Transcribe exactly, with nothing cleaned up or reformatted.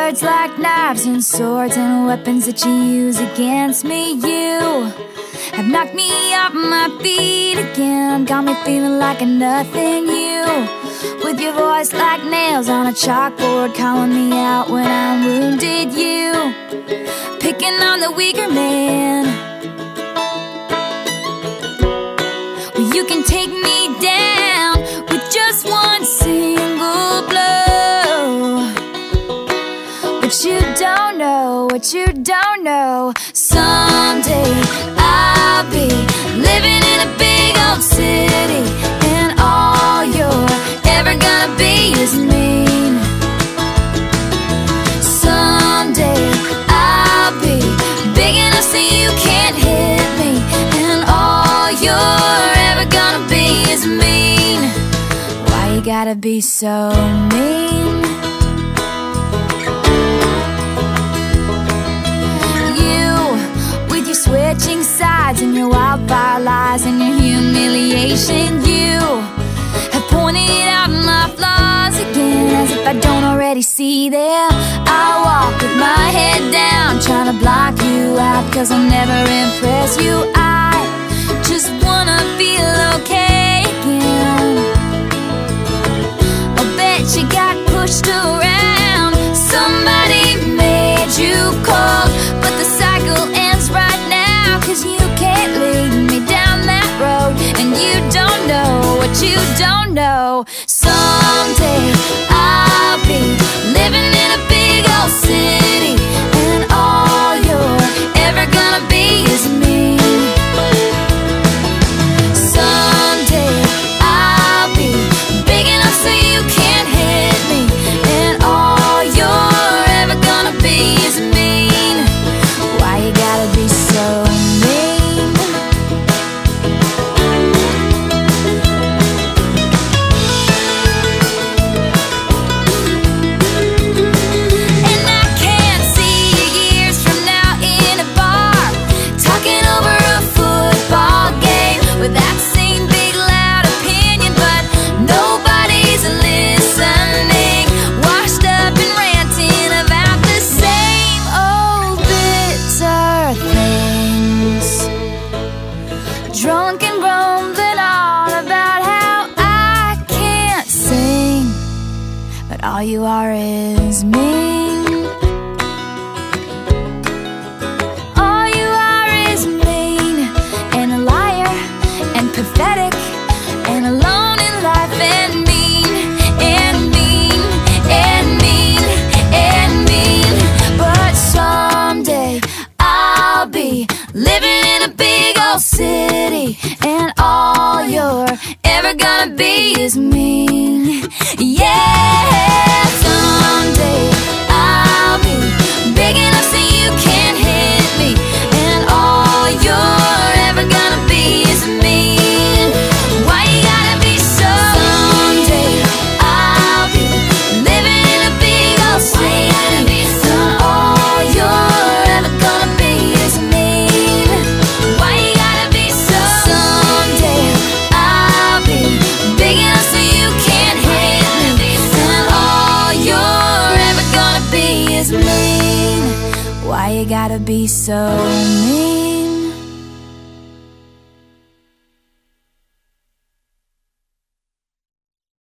words like knives and swords and weapons that you use against me. You have knocked me off my feet again, got me feeling like a nothing. You, with your voice like nails on a chalkboard, calling me out when I'm wounded. You, picking on the weaker man. Well, you can take me down with just one single blow. But you don't know what you don't know. Someday I'll be living in a big old city, and all you're ever gonna be is mean. Someday I'll be big enough so you can't hit me, and all you're ever gonna be is mean. Why you gotta be so mean? Switching sides and your wildfire lies and your humiliation. You have pointed out my flaws again, as if I don't already see them. I walk with my head down, trying to block you out, cause I'll never impress you. I just wanna feel okay again. I bet you got pushed around, somebody made you cold, but the cycle ends right now, cause you can't lead me down that road, and you don't know what you don't know. Someday I'll be living in a big old city, and all you're ever gonna be is me. Someday I'll be big enough so you can't hit me, and all you're ever gonna be is mean. Why you gotta be so mean? And I can't see you years from now in a bar, talking over a football game with that same big loud opinion, but nobody's listening, washed up and ranting about the same old bitter things, drunk and rumbling on about how I can't sing, but all you are is mean. All you are is mean, and a liar, and pathetic, and alone in life, and mean, and mean, and mean, and mean. But someday I'll be living in a big old city, and all you're ever gonna be is mean. Yeah, someday I'll be big enough so you can't hit me, and all you're ever gonna be is mean. Why you gotta be so? Someday I'll be living in a big old city, and all you're ever gonna be is mean. Why you gotta be so? Someday I'll be big enough so you can't hit me, and all you're ever gonna be is mean. Why you gotta be so mean?